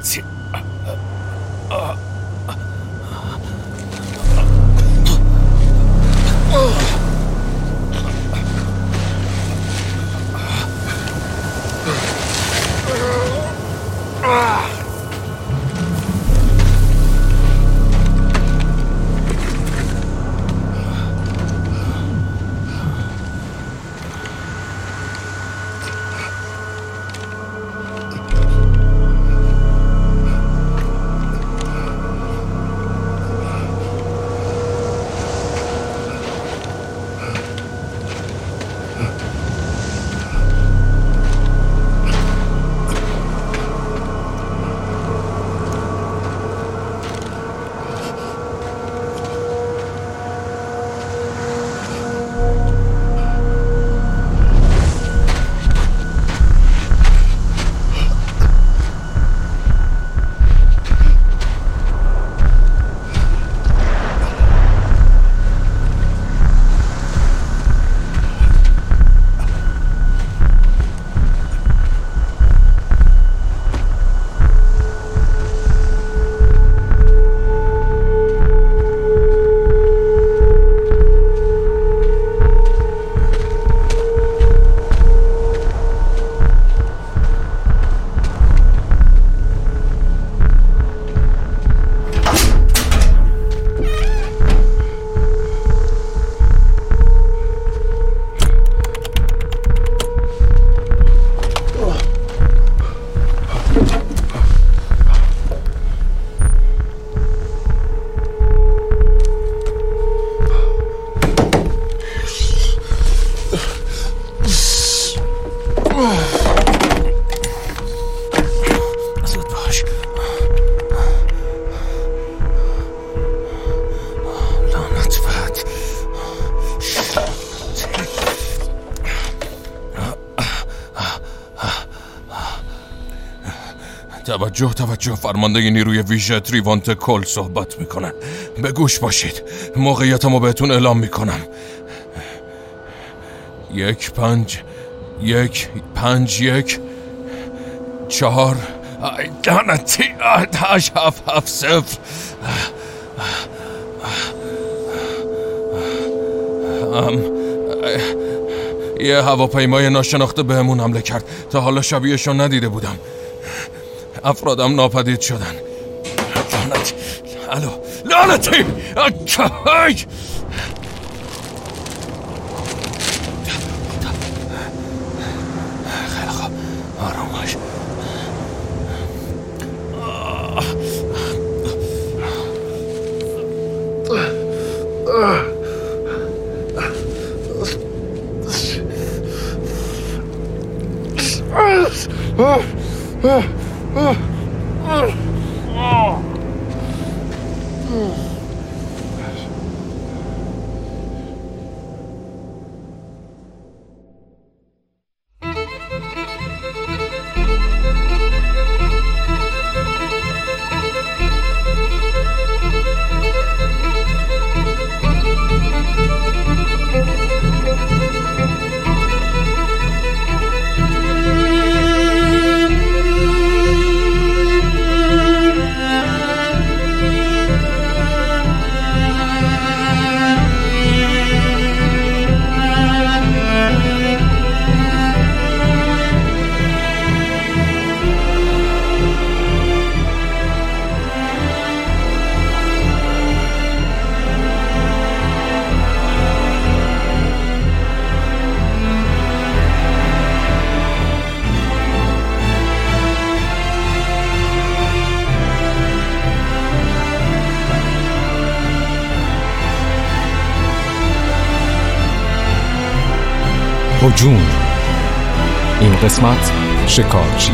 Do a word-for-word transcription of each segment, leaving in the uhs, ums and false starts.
لعنتی. توجه توجه فرمانده نیروی ویژه تریوانت کل صحبت میکنن. به گوش باشید، موقعیتمو بهتون اعلام میکنم. یک پنج یک پنج یک چهار لعنتی هشت هفت هفت صفر. یه هواپیمای ناشناخته بهمون حمله کرد. تا حالا شبیهشو ندیده بودم. افرادم ناپدید شدن. لعنتی. الو لعنتی. خیلی خوب، آرام باش. هجوم. این قسمت شکارچی.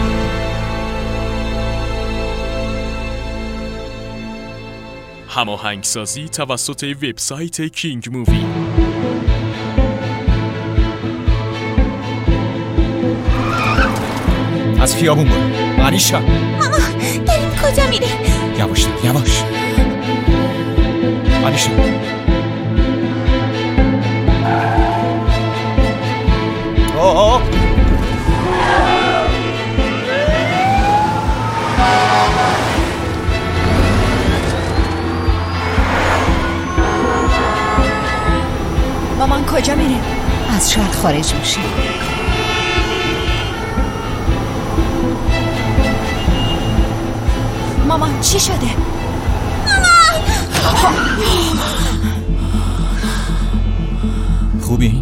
هماهنگسازی توسط وبسایت کینگ مووی. از خیابون برو. مانیشا. ماما داریم کجا میره؟ یواش یواش. مانیشا. اوه کجا میره؟ از شهر خارج میشه. مامان چی شده؟ مامان خوبی؟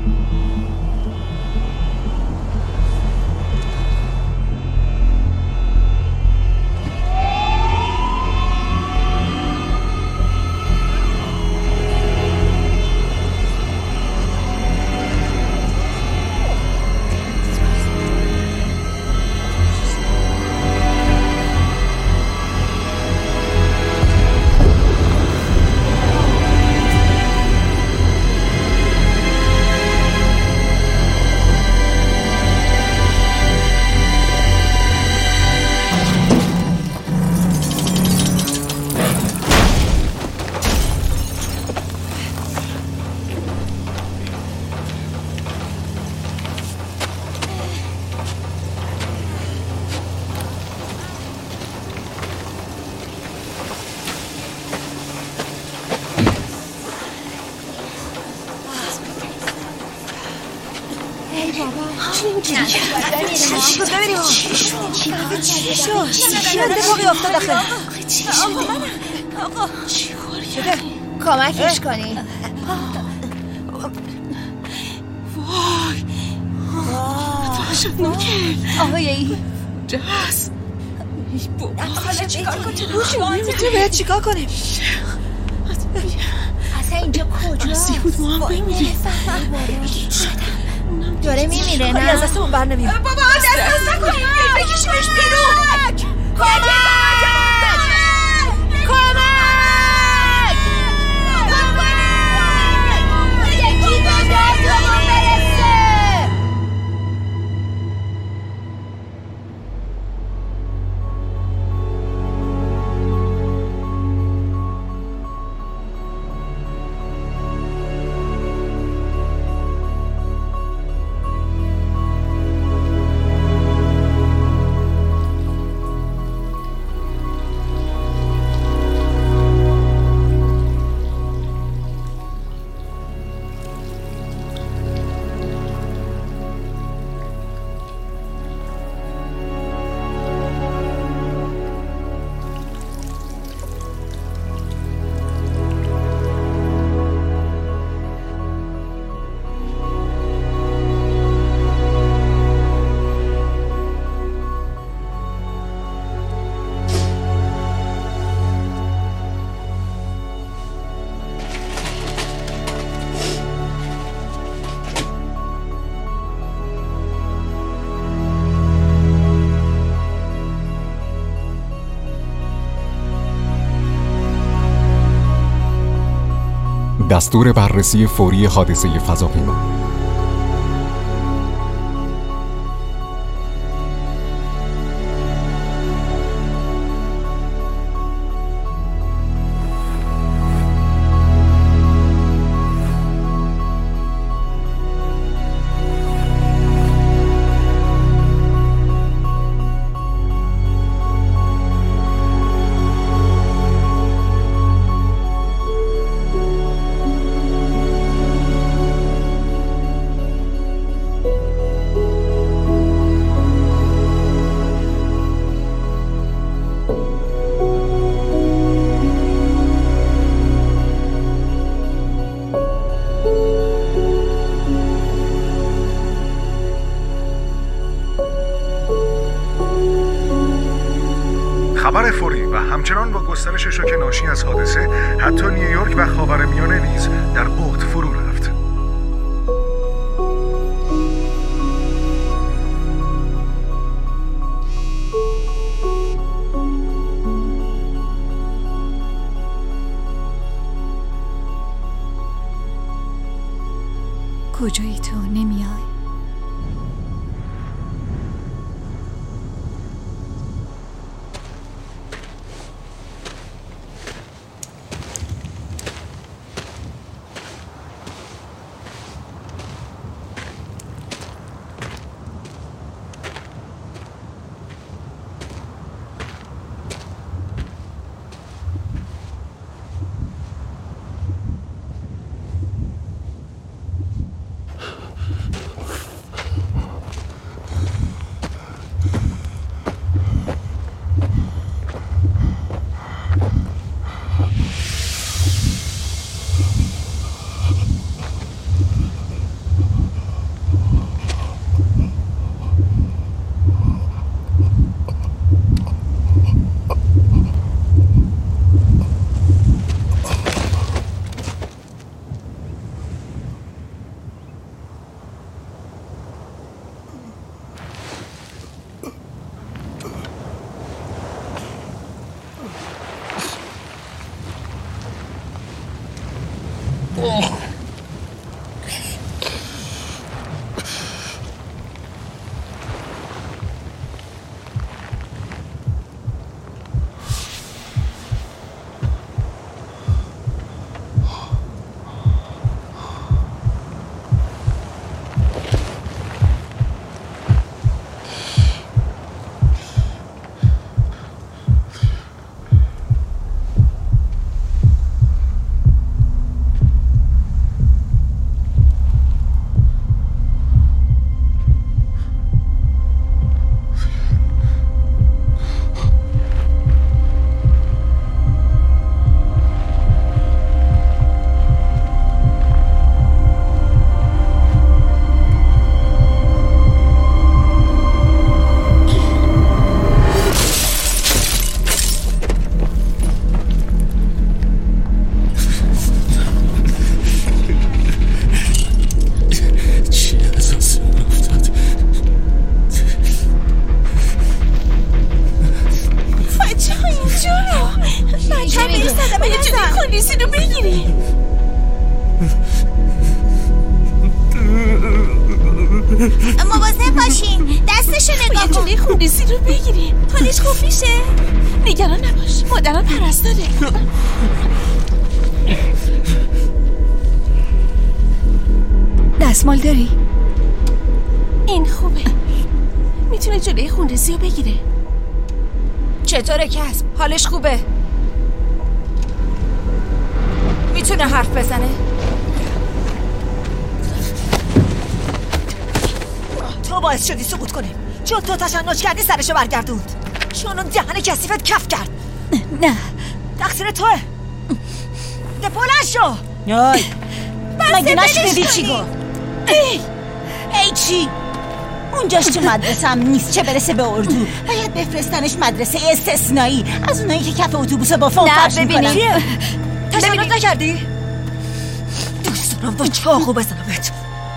کمکش کنی. وای وحشتناکه. آقایی جهاز حالا چیکار کنیم؟ باید چیکار کنیم؟ اصلا اینجا کجا؟ سیفود ما هم بمیریم. داره میمیره نه؟ از دستمون بر نمیاد. بابا دست دست نکنیم بکشیمش بیرون. کمک کمک یکی به دستمون برسه. دستور بررسی فوری حادثه فضاپیما. خبر فوری و همچنان با گسترش شوک ناشی از حادثه حتی نیویورک و خاورمیانه نیز در بعد فرو رفت. کجایی تو؟ نمیای؟ صدمه نزن. خونریزی رو بگیری. مواظب باشین، دستشو نگاه کن. جلوی خونریزی رو بگیری. حالش خوب میشه؟ نگران نباش، مادرم پرستاره. دستمال داری؟ این خوبه، میتونه جلوی خونریزی رو بگیره. چطوره کسب؟ حالش خوبه؟ میتونه حرف بزنه؟ تو باعث شدی سقوط کنیم، چون تو تشنج کردی سرشو برگردوند، چون اون دهن کثیفت کف کرد. نه تقصیر توه. ده بلند شو. آی مگه نشنیدی چی کنی. گفت؟ ای ای چی؟ اونجاش چه مدرسه هم نیست، چه برسه به اردو. باید بفرستنش مدرسه استثنایی، از اونایی که کف اتوبوس با فون فرش میکنن. چیه؟ تشنج نکردی؟ دوست دارم با چاقو بزنمت.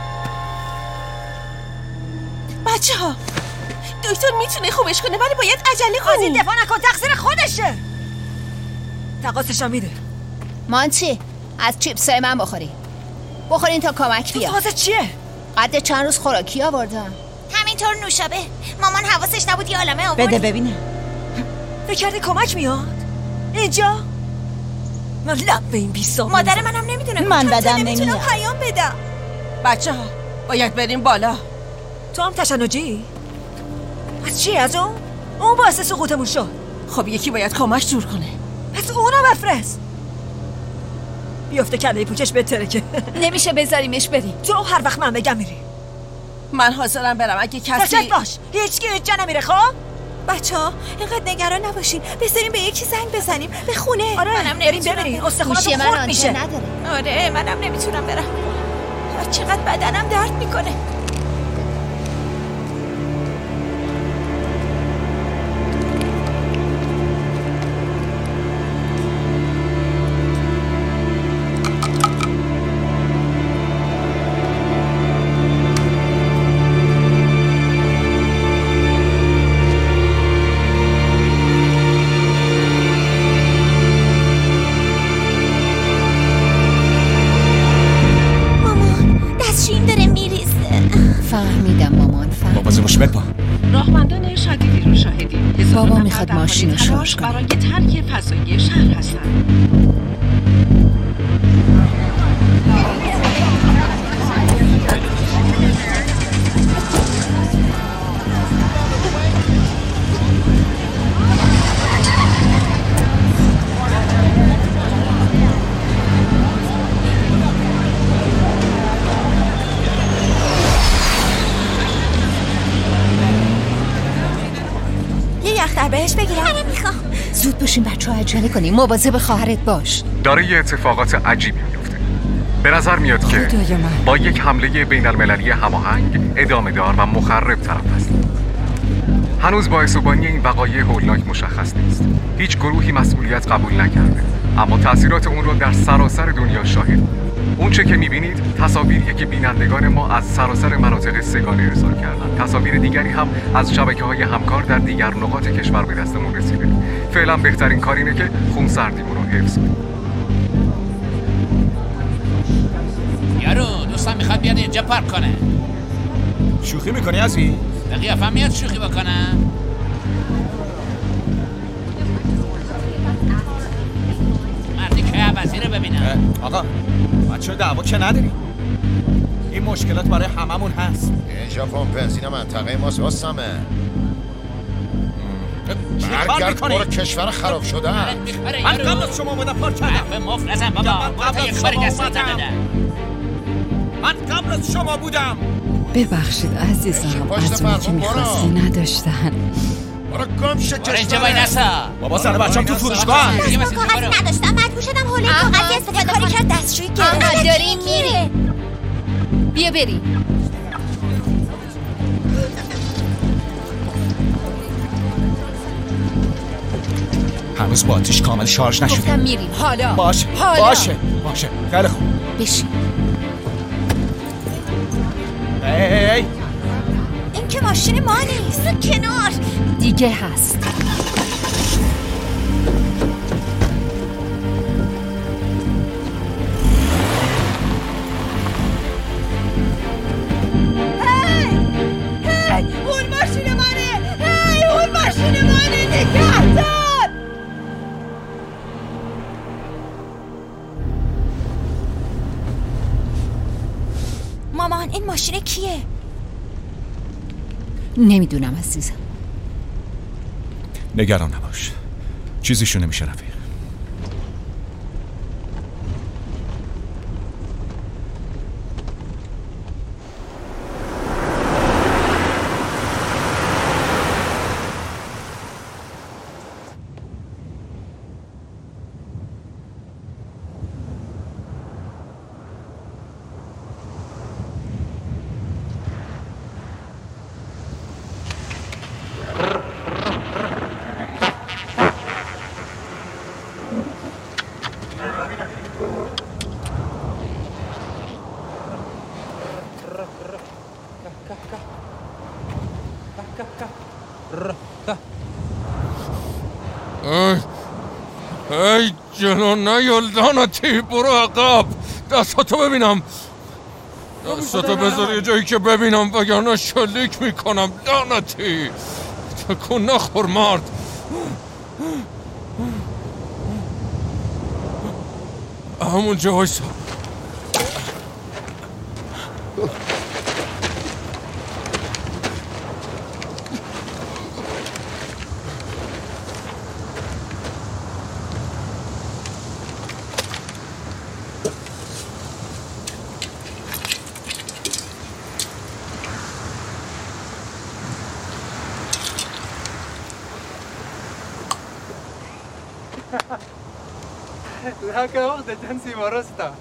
بچه ها دکتر میتونه خوبش کنه ولی باید عجله کنی. از این دفاع نکن، تقصیر خودشه. تقاصشم میده. مانچی از چیپسای من بخوری، بخورین تا کمک بیا. تازه چیه؟ قد چند روز خوراکی آوردم. همینطور نوشابه. مامان حواسش نبود یه عالمه آورد. بده ببینم. فکر کردی کمک میاد؟ اینجا؟ من لب به این بیسا. مادر منم نمیدونه. من بدم نمیاد. نمیتونم پیام بدم. بچه ها باید بریم بالا. تو هم تشنجی؟ از چی؟ از اون؟ اون باعث سقوطمون شد. خب یکی باید کمک جور کنه. پس اونو بفرست. بیافته کله پوچش بهتره که نمیشه بذاریمش بریم. تو هر وقت من بگم میری. من حاضرم برم اگه کسی. ساکت باش. هیچ کی هیچ جا نمیره. خب بچه ها اینقدر نگران نباشین، بذاریم به یکی زنگ بزنیم به خونه. آره منم نمیتونم. استخوناتو خورد میشه. نداره. آره منم نمیتونم برم. چقدر بدنم درد میکنه. راهمندان شدیدی رو شاهدیم. بابا میخواد ماشین رو شارژ کنه. برای ترک فضای شهر هستند. در بهش بگیرم. منم میخوام. زود باشین بچه ها، عجله کنیم. مواظب خواهرت باش. داره یه اتفاقات عجیبی میفته. به نظر میاد که با یک حمله بین المللی هماهنگ، ادامه دار و مخرب طرف است. هنوز باعث و بانی این وقایع هولناک مشخص نیست. هیچ گروهی مسئولیت قبول نکرده، اما تأثیرات اون رو در سراسر دنیا شاهد. اون چه که میبینید تصاویریه که بینندگان ما از سراسر مناطق سگانه ارسال کردن. تصاویر دیگری هم از شبکه‌های همکار در دیگر نقاط کشور به دستمون رسیده. فعلا بهترین کار اینه که خونسردیمون رو حفظ کنیم. یارو دوستم میخواد بیاد اینجا پارک کنه. شوخی میکنی عزیز؟ به قیافم میاد شوخی بکنم. مردی که عوضی رو ببینم. آقا بچه دعوا که نداری، این مشکلات برای هممون هست. اینجا پمپ بنزین منطقه ماست واسمه. برگرد برو کشور خراب شده. من قبل از شما بودم پارک کردم. به مفلسم بابا. برو تا یک باری دستم بده. من قبل از شما بودم. ببخشید عزیزم، از اون که میخواستی نداشتن. برو گم شو برو اینجا باید نسا. بابا سر بچم تو فروشگاه هم. دست با کاغذی نداشتم، مجبور شدم حوله کاغذی استفاده کنم. کاری کرد دستشویی گرفت. آها داریم میره. بیا بریم. هنوز باتریش کامل شارژ نشده. گفتم میریم. حالا باشه حالا. باشه باشه خیلی خوب. بشین. ای ای ای این که ماشین ما نیست. کنار دیگه هست. این ماشین کیه؟ نمیدونم عزیزم. نگران نباش، چیزیشو نمیشه رفیق. ای جلو نیال لعنتی، برو عقب. دستاتو ببینم، دستاتو بذار یه جایی که ببینم وگرنه شلیک میکنم. لعنتی تکون نخور مرد. همونجا وایسا. لك واخدة جنسي ورثتها.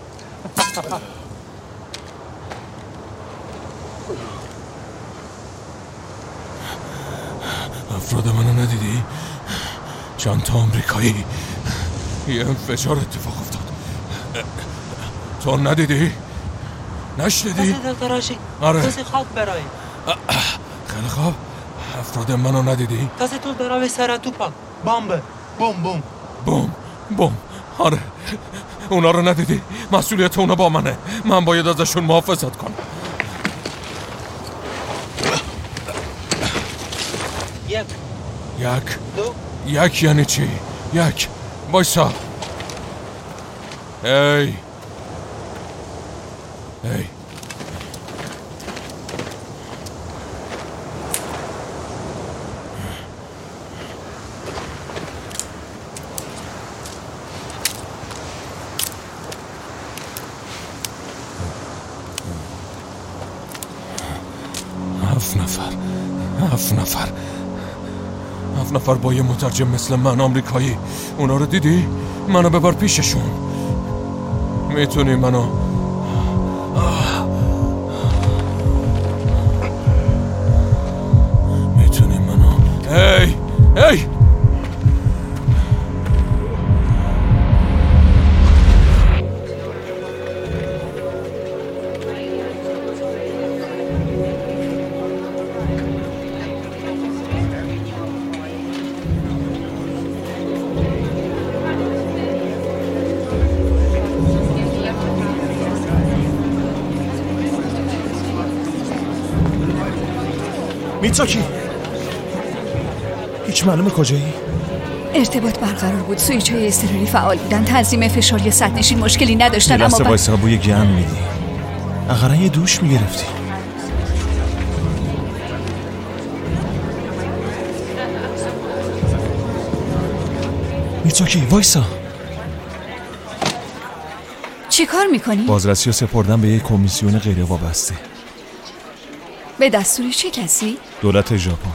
افراد منو ندیدی؟ چند تا آمریکایی، یه انفجار اتفاق افتاد. تو ندیدی؟ نشنیدی؟ آره. کسی خواب برای خیلی خوب. افراد منو ندیدی؟ کسی تو برای سر تو پاک بامبه بوم بوم بوم بوم. آره اونا رو ندیدی؟ مسئولیت اونا با منه. من باید ازشون محافظت کنم. یک یک دو یک یعنی چی؟ یک بایسا. ای ای هفت نفر هفت نفر هفت نفر با یه مترجم مثل من، آمریکایی. اونا رو دیدی؟ منو ببر پیششون. میتونی منو میتونی منو ای ای میتساکی، هیچ معلومه کجایی؟ ارتباط برقرار بود، سویچ های اضطراری فعال بودن، تنظیم فشار یا سطح نشین مشکلی نداشتن. اما لحظه وایسا، بوی گرم میدی. اقرا یه دوش میگرفتی. میتساکی وایسا. چی کار میکنی؟ بازرسی رو سپردن به یک کمیسیون غیر وابسته. به دستور چه کسی؟ دولت ژاپن.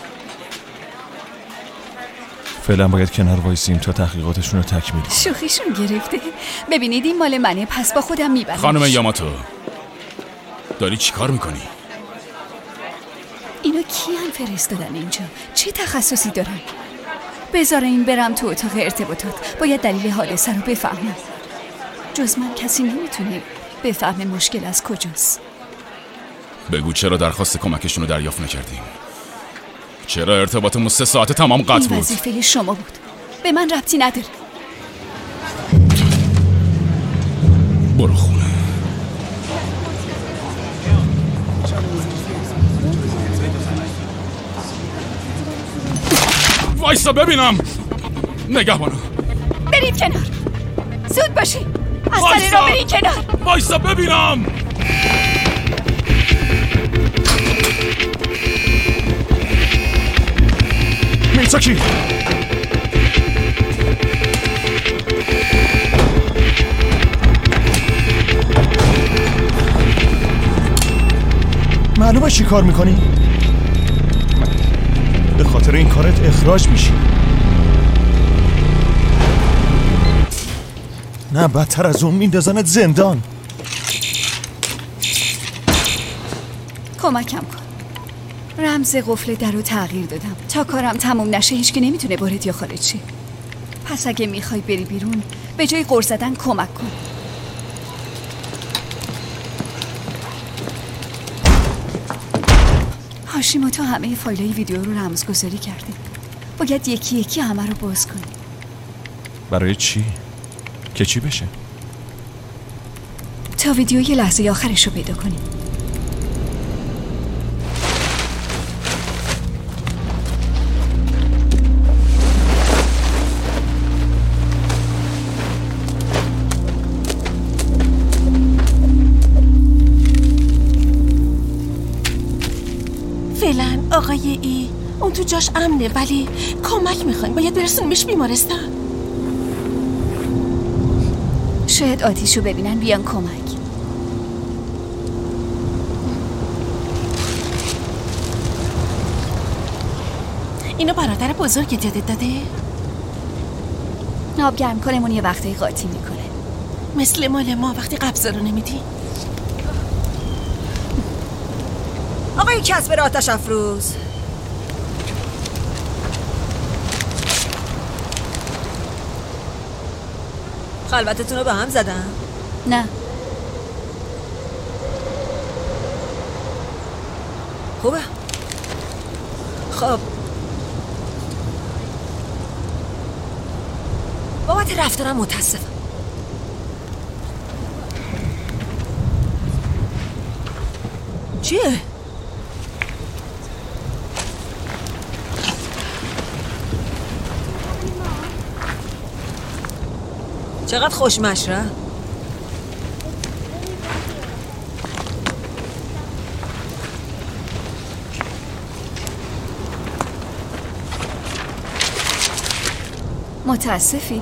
فعلا باید کنار وایسیم تا تحقیقاتشون رو تکمیل کنیم. شوخیشون گرفته. ببینید این مال منه، پس با خودم میبرمش. خانم یاماتو، داری چی کار میکنی؟ اینا کیان فرستادن اینجا؟ چه تخصصی دارن؟ بذار این برم تو اتاق ارتباطات. باید دلیل حادثه رو بفهمم. جز من کسی نمیتونه بفهمه مشکل از کجاست. بگو چرا درخواست کمکشون رو دریافت نکردیم؟ چرا ارتباطمون سه ساعت تمام قطع بود؟ این وظیفه شما بود، به من ربطی نداره. برو خونه. وایسا ببینم. نگهبانو برید کنار، زود باشید. از سر را برید کنار. وایسا ببینم. میساکی معلومه چی کار میکنی؟ به خاطر این کارت اخراج میشی. نه بدتر از اون میندازنت زندان. کمکم کن. رمز قفل در رو تغییر دادم. تا کارم تموم نشه هیچکی نمیتونه وارد یا خارج شه. پس اگه میخوای بری بیرون به جای غر زدن کمک کن. هاشیموتو همه فایلای ویدیو رو رمزگذاری کرده. باید یکی یکی همه رو باز کنی. برای چی؟ که چی بشه؟ تا ویدیوی لحظه آخرش رو پیدا کنی. فعلا آقای ای اون تو جاش امنه ولی کمک میخوایم. باید برسونیمش بیمارستان. شاید آتیشو ببینن بیان کمک. اینو برادر بزرگت یادت داده؟ آب گرم کنمون یه وقتی قاطی میکنه. مثل مال ما وقتی قبضه رو نمیدی. آقای کسبر آتش افروز، خلوتتون رو به هم زدم؟ نه. خوبه. خب بابت رفتارم متاسفم. چیه؟ چقدر خوشمشره. متاسفی؟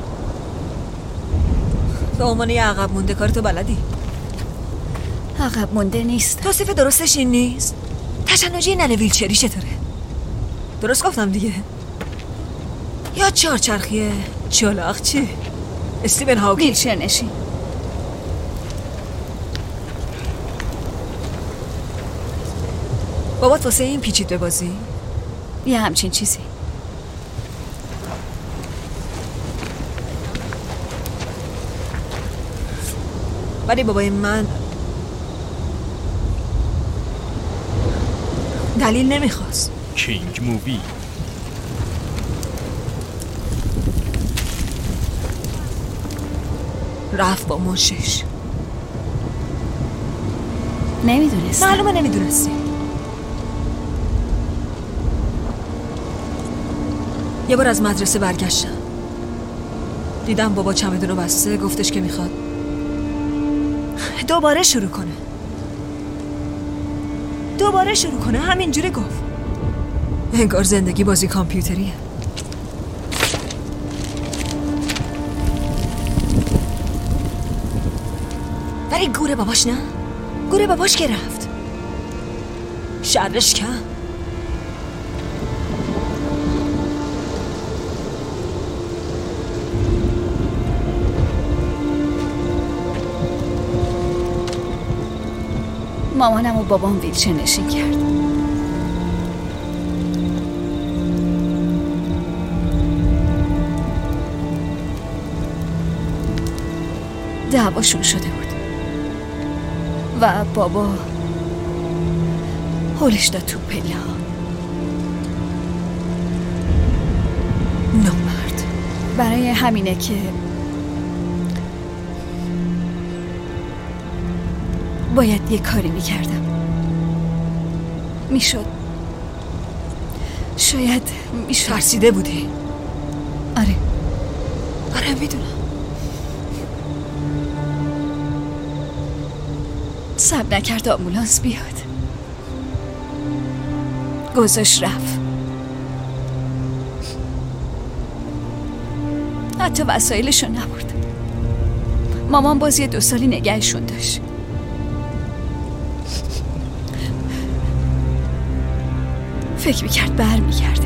به عنوان یه عقب مونده کارتو بلدی؟ عقب مونده نیست. توصیف درستش این نیست. تشنجی ننه ویلچری چطوره؟ درست گفتم دیگه؟ یا چارچرخیه چلاق چی؟ استیون هاوکینگ. ویلچر نشین. بابات واسه این پیچید به بازی؟ یه همچین چیزی. ولی بابای من دلیل نمیخواست. کینگ مووی. رفت با منشش. نمیدونستی؟ معلومه نمیدونستی. یه بار از مدرسه برگشتم، دیدم بابا چمدون رو بسته، گفتش که میخواد دوباره شروع کنه. دوباره شروع کنه همینجوری گفت. انگار زندگی بازی کامپیوتریه. ولی گوره باباش نه. گوره باباش که رفت شرش کن. مامانم و بابام ویلچر نشین کرد. دعواشون شده بود و بابا هولش داد تو پله ها. نامرد. برای همینه که باید یه کاری میکردم. میشد شاید میشد. ترسیده بودی؟ آره آره میدونم. صبر نکرد آمبولانس بیاد. گذاشت رفت. حتی وسایلشو نبرد. مامان باز یه دو سالی نگهشون داشت. فکر میکرد بر میگرده.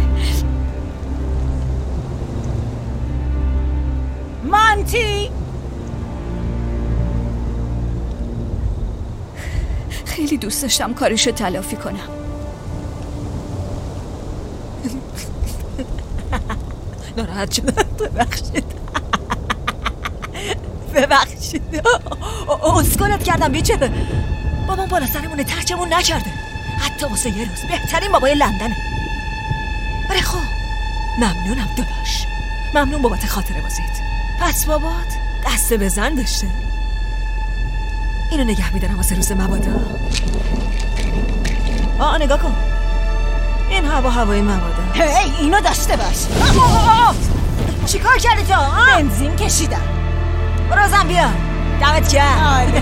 مانتی خیلی دوست داشتم کارشو تلافی کنم. ناراحت شدم. ببخشید ببخشید اسکلت کردم بیچاره. بابام بالا سرمونه ترچمون نکرده حتی واسه یه روز. بهترین بابای لندنه. ولی خب ممنونم داداش، ممنون بابت خاطره بازیت. پس بابات دست بزن داشته. اینو نگه میدارم واسه روز مبادا. آه نگاه کن، این هوا هوای مبادا. هی اینو داشته باش. چی کار کردی تو؟ بنزین کشیدم. برازم بیا. دمت کرد.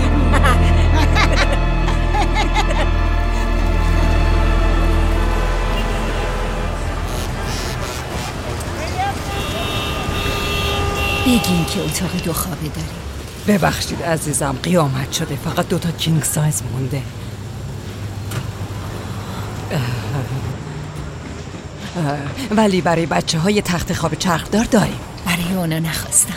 بگین که اتاق دو خوابه داری. ببخشید عزیزم، قیامت شده، فقط دوتا کینگ سایز مونده. اه. اه. ولی برای بچه های تخت خواب چرخدار داریم. برای اونا نخواستم.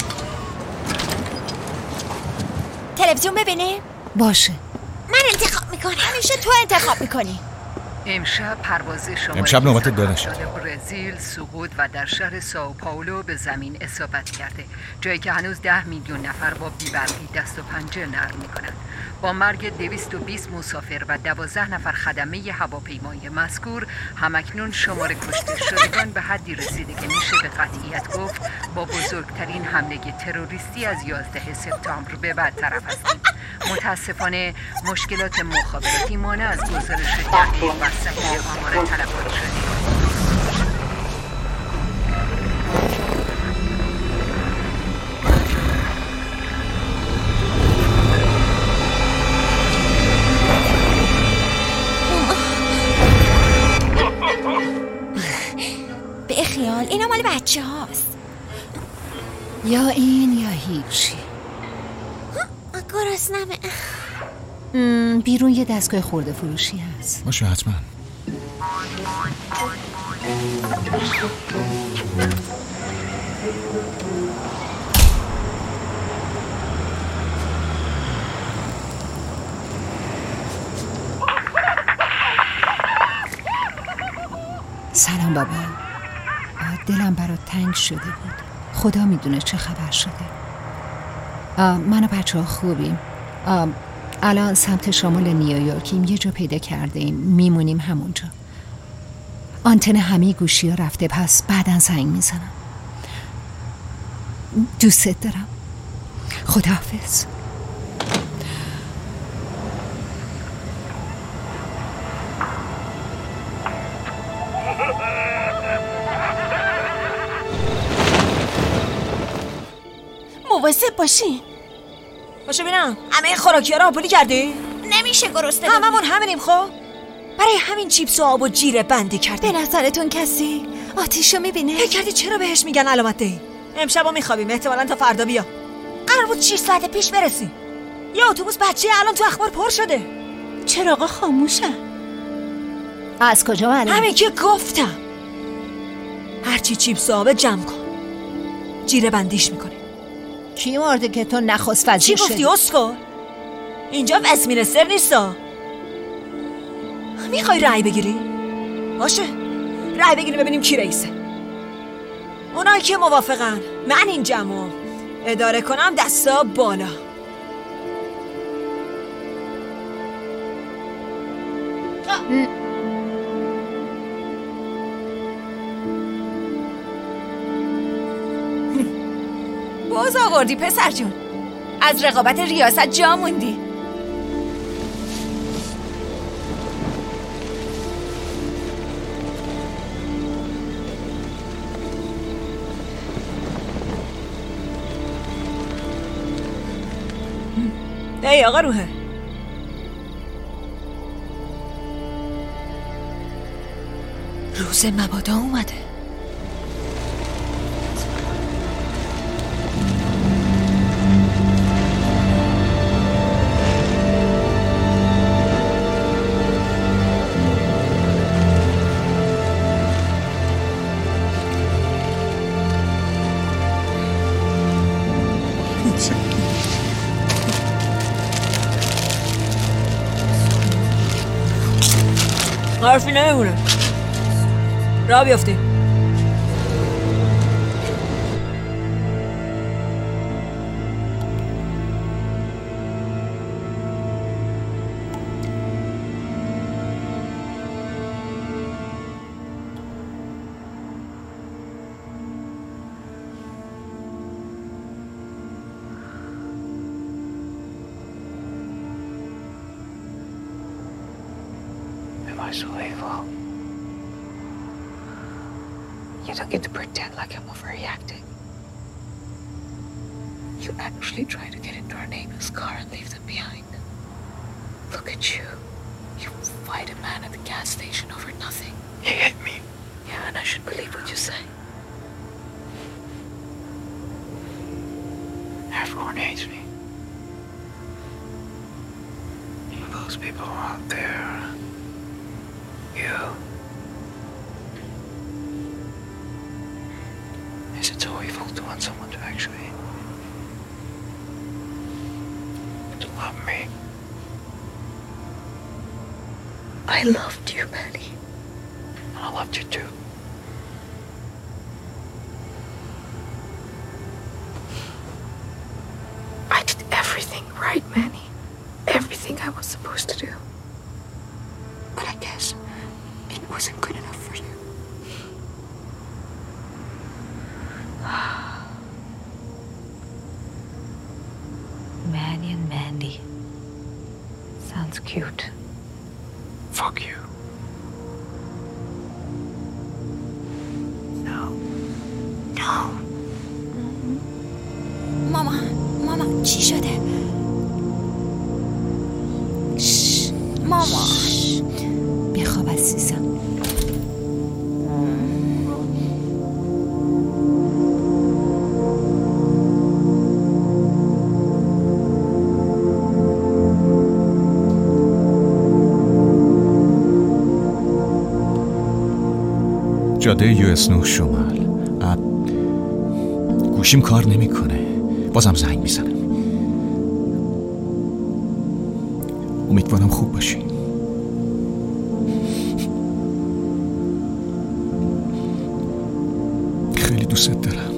تلویزیون ببینیم؟ باشه. من انتخاب میکنم. همیشه تو انتخاب میکنی. امشب پرواز شماره امشب نوبت دانش برزیل سقوط و در شهر ساو پائولو به زمین اصابت کرده، جایی که هنوز ده میلیون نفر با بی‌برقی دست و پنجه نرم میکنند. با مرگ دویست و بیست مسافر و دوازده نفر خدمه هواپیمای مذکور، همکنون شمار کشته شدگان به حدی رسیده که میشه به قطعیت گفت با بزرگترین حمله تروریستی از یازده سپتامبر به بعد طرف هستیم. متاسفانه مشکلات مخابراتی مانع از گزارش دقیق و صحیح آمار تلفات شده. به خیال اینا مال بچه هاست. یا این یا هیچی. گرسنمه. بیرون یه دستگاه خورده فروشی هست. باشه حتما. سلام بابا. دلم برات تنگ شده بود. خدا میدونه چه خبر شده. من و بچه ها خوبیم. الان سمت شمال نیویورکیم، یه جا پیدا کرده ایم، میمونیم همونجا. آنتن همه گوشی ها رفته، پس بعدن زنگ میزنم. دوست دارم. خداحافظ. مواظب باشین. باشه ببینم همه خوراکی ها رو آپولی کردی؟ نمیشه گرسنه. هممون همینیم خب. برای همین چیپس و آب و جیره بندی کردی. به نظرتون کسی آتیشو میبینه؟ فکر کردی چرا بهش میگن علامت دهی؟ امشب ها میخوابیم، احتمالاً تا فردا بیا. قرار بود شش ساعت پیش برسی. یا اتوبوس بچه الان تو اخبار پر شده. چراغا خاموشن. از کجا معلومه؟ همین که گفتم. هرچی چیپس و آب جمع کن، جیره بندیش میکنه. کی مرده که تو نخست وزیر شدی؟ چی گفتی اسکو؟ اینجا وستمینستر نیستا. میخوای رأی بگیری؟ باشه رأی بگیری ببینیم کی رئیسه. اونایی که موافقن من این جمعو اداره کنم دستا بالا. باز آوردی پسر جون. از رقابت ریاست جا موندی. ای آقا روحه، روز مبادا اومده. حرفی نمیمونه. راه بیافتی. Am I so evil? You don't get to pretend like I'm overreacting. You actually try to get into our neighbor's car and leave them behind. Look at you. You fight a man at the gas station over nothing. He hit me. Yeah, and I should believe what you say. Everyone hates me. Those people out there. You. Is it so evil to want someone to actually to love me? I loved you, Manny. And I loved you too. I did everything right, Manny. Everything I was supposed to do. But I guess it wasn't good enough for you. Manny and Mandy. Sounds cute. Fuck you. No. No. ماما ماما چی شده؟ شش. ماما بخواب عزیزم. جاده یو اس نه شمال. گوشیم کار نمیکنه. بازم زنگ میزنم. امیدوارم خوب باشی. خیلی دوست دارم.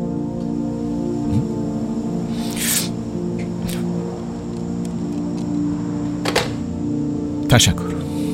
تشکر.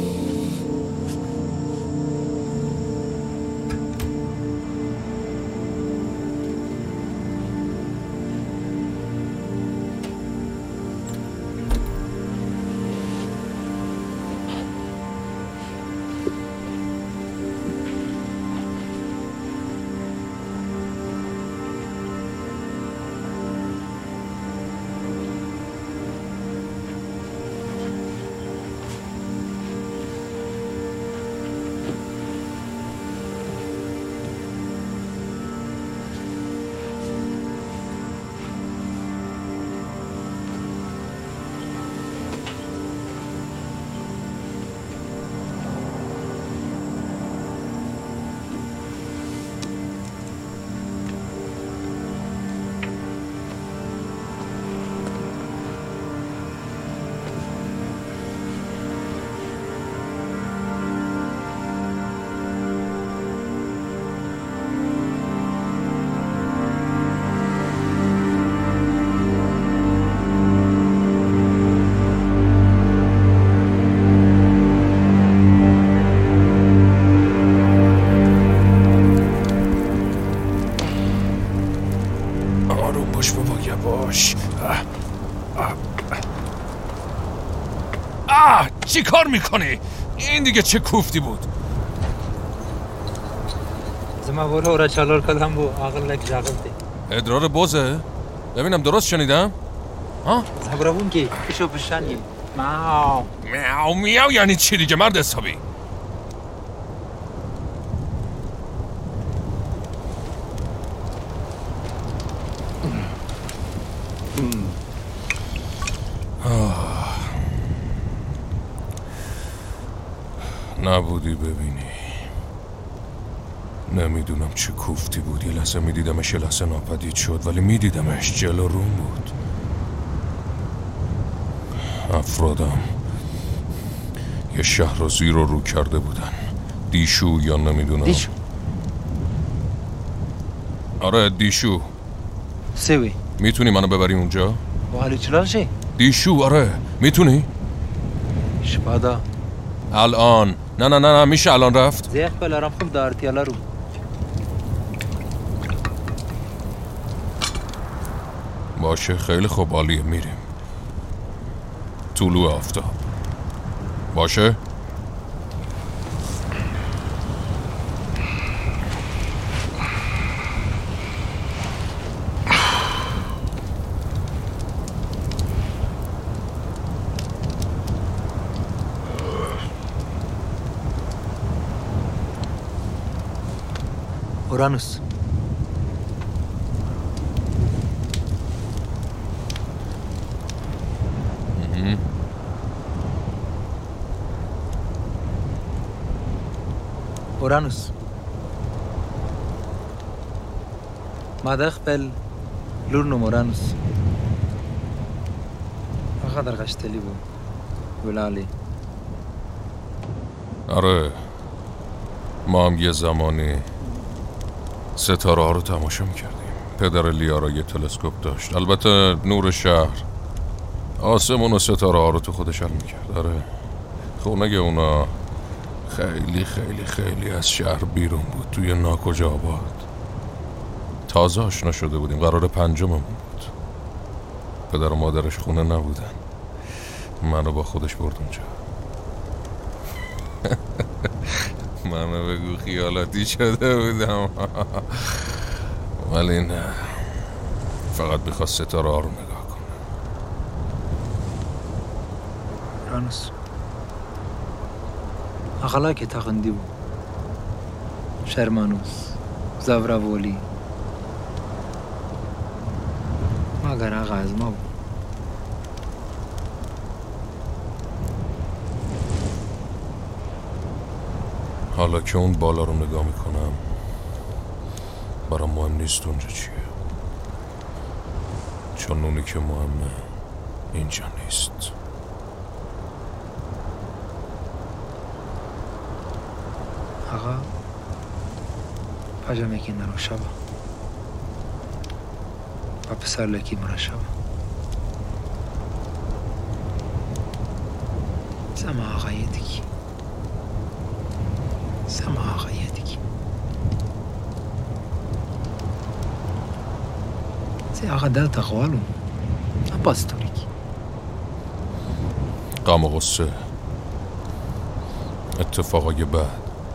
چی کار میکنی؟ این دیگه چه کوفتی بود؟ زما برو اورا چالور کدام بو عقل لک جاغلتی ادرار بوزه؟ ببینم درست شنیدم؟ ها؟ زبرابون کی؟ پیشو پشانی میاو میاو میاو یعنی چی دیگه مرد حسابی؟ نبودی ببینی. نمیدونم چه کوفتی بود. یه لحظه میدیدمش، یه لحظه ناپدید شد، ولی میدیدمش. جلو روم بود. افرادم یه شهر رو زیر و رو کرده بودن. دیشو یا نمیدونم. دیشو. آره دیشو. سوی میتونی منو ببری اونجا؟ با حالی چلال شی؟ دیشو آره میتونی؟ شبادا الان نه نه نه نه میشه الان رفت؟ زیخ بلارم خوب دارتی الا رو. باشه خیلی خوب، عالیه، میریم. طلوع آفتاب باشه؟ اورانوس. اورانوس مادخ بل لورنوم اورانوس اقدر قشتلی بود ولالی. آره ما هم یه زمانی ستاره ها رو تماشا میکردیم. پدر لیارا یه تلسکوپ داشت. البته نور شهر آسمون و ستاره ها رو تو خودش حل میکرد. آره خونه اونا خیلی خیلی خیلی از شهر بیرون بود، توی ناکجا آباد. تازه آشنا شده بودیم، قرار پنجممون بود. پدر و مادرش خونه نبودن، منو با خودش برد اونجا. منو بگو خیالاتی شده بودم. ولی نه، فقط میخواست ستاره ها رو نگاه کنه. رانوس اخلا که تخندی بود. شرمانوس زاوراولی مگر آقا از ما بود. حالا که اون بالا رو نگاه میکنم برام مهم نیست اونجا چیه، چون اونی که مهمه اینجا نیست. آقا پاجا میکن رو شبا و پسر لکی مرا شبا سما آقای دیگی سما آقای دیگی زی آقا دل تقوالو نباستوریک غم و غصه، اتفاقای بد،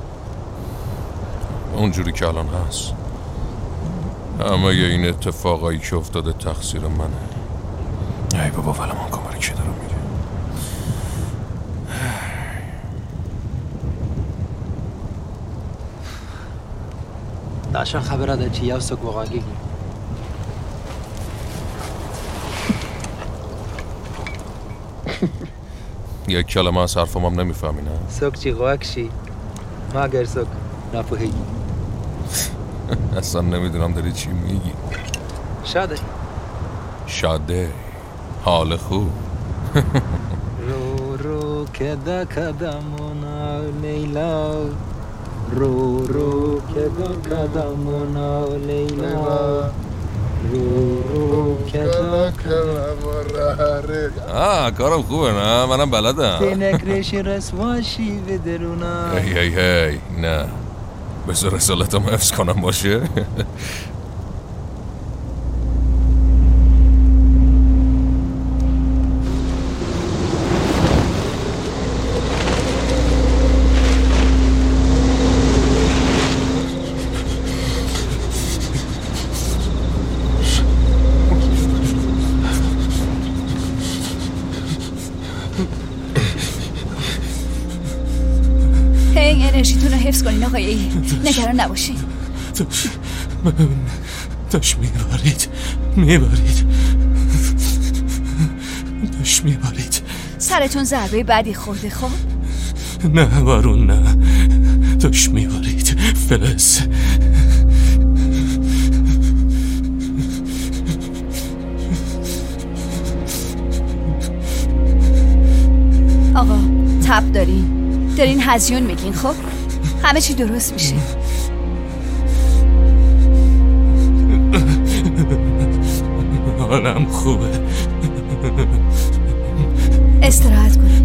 اونجوری که الان هست. همه این اتفاقایی که افتاده تقصیر منه. ای بابا ولمان کن، برای کی دارم میگه. داشتن خبره ده چی یو سک وقاگی یک کلمه از حرفم هم نمیفهمی نه؟ سک چی قواکشی ما اگر سک نفهی اصلا نمیدونم داری چی میگی. شاده شاده حال خوب. رو رو کدا کدامونا لیلا رو رو کدا کدامونا لیلا رو رو کدا کدامونا. آه کارم خوبه نه؟ منم بلدم. تینکرش رسواشی بدرونا. هی هی هی نه بذار رسالتم حفظ کنم باشه. انرژیتون رو حفظ کنین آقای، نگران نباشین. داش میبارید میبارید داش میبارید. سرتون ضربه بعدی خورده خب؟ نه بارون نه، داشت میبارید فلس. آقا تب دارین دارین هزیون میگین، خب همه چی درست میشه. حالم خوبه. استراحت کنم.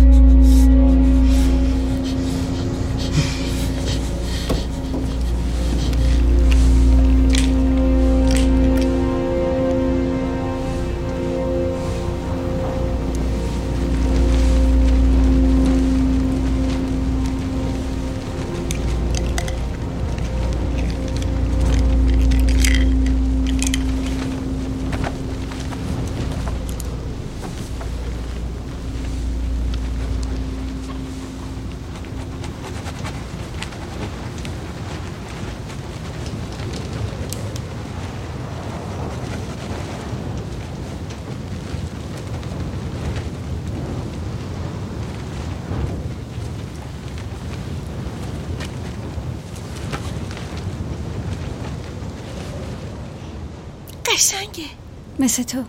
قشنگه مثل تو.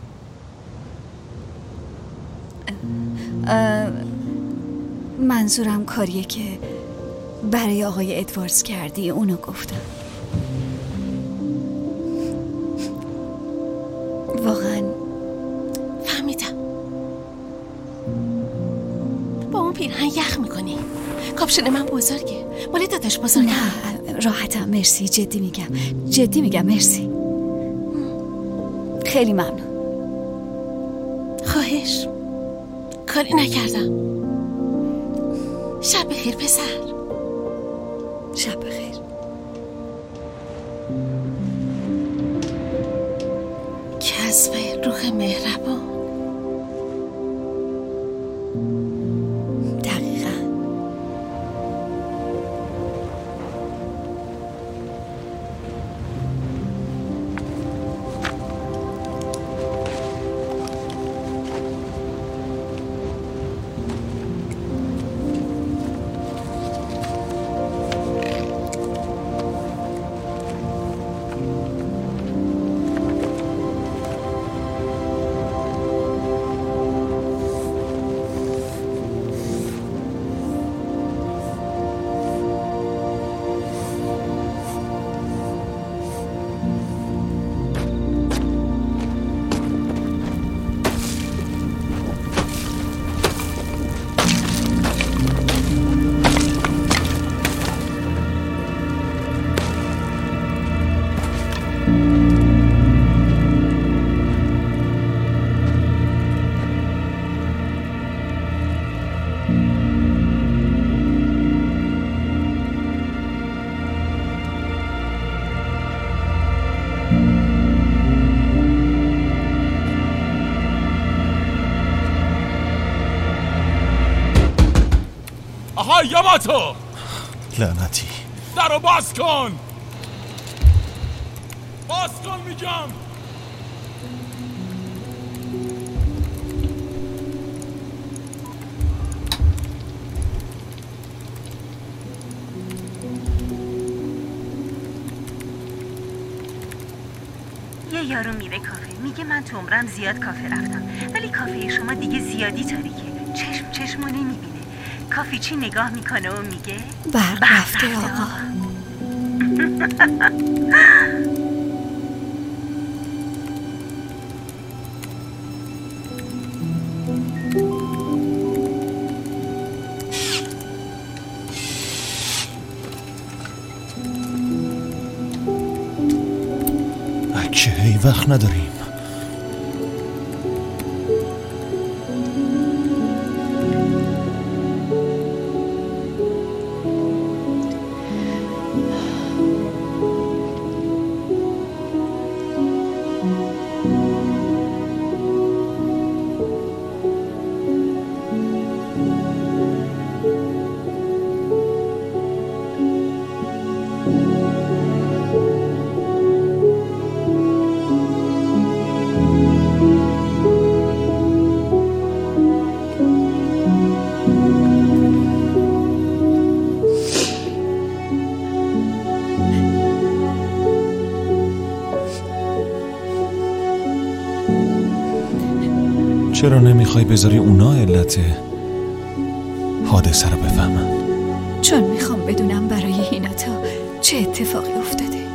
منظورم کاریه که برای آقای ادواردز کردی، اونو گفتم. واقعا فهمیدم. با اون پیرهن یخ میکنی. کاپشن من بزرگه، مالی داداش بزرگه. نه راحتم، مرسی. جدی میگم جدی میگم مرسی. خیلی ممنون. خواهش، کاری نکردم. شب بخیر پسر. شب بخیر. کسب روح مهربان. آها یاماتو، لعنتی. درو باز کن، باز کن میگم. یه یارو میره کافه میگه من تو عمرم زیاد کافه رفتم، ولی کافه شما دیگه زیادی تاریکه، چشم چشمو نمیبینه. کافی چی نگاه میکنه و میگه برق رفته آقا. بچه هی وقت نداریم. چرا نمیخوای بذاری اونا علت حادثه رو بفهمن؟ چون میخوام بدونم برای هیناتا چه اتفاقی افتاده.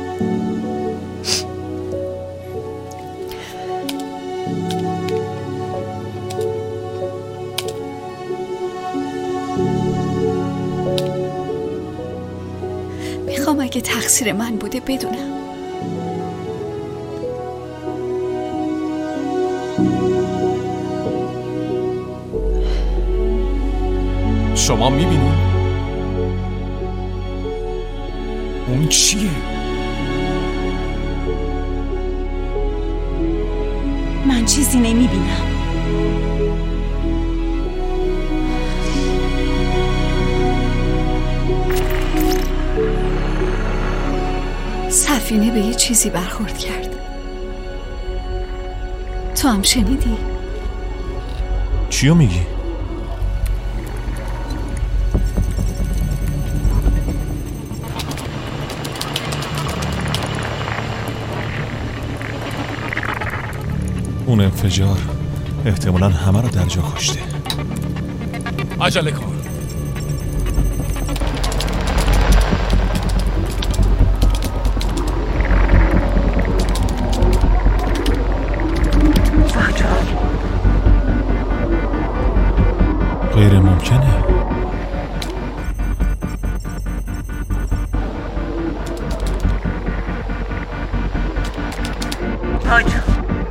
میخوام اگه تقصیر من بوده بدونم. شما میبینید؟ اون چیه؟ من چیزی نمیبینم. سفینه به یه چیزی برخورد کرد. تو هم شنیدی؟ چیو میگی؟ اون انفجار احتمالاً همه رو در جا کشته. عجله کن. غیر ممکنه. واجو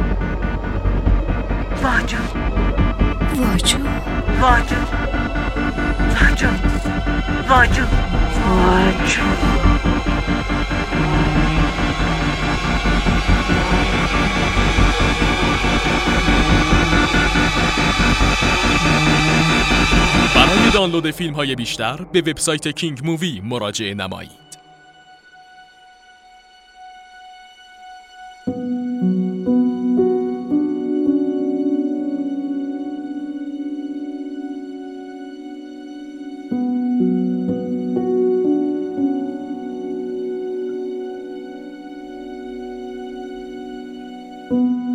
واجو واجو واجو واجو واجو واجو برای دانلود فیلم های بیشتر به وبسایت کینگ مووی مراجعه نمایید. thank you